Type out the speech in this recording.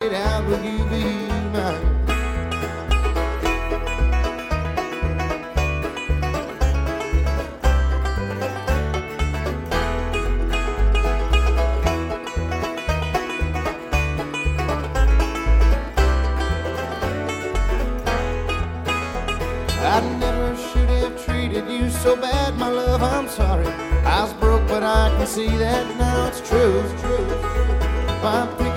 How will you be mine? I never should have treated you so bad, my love, I'm sorry. I was broke, but I can see that now it's true. My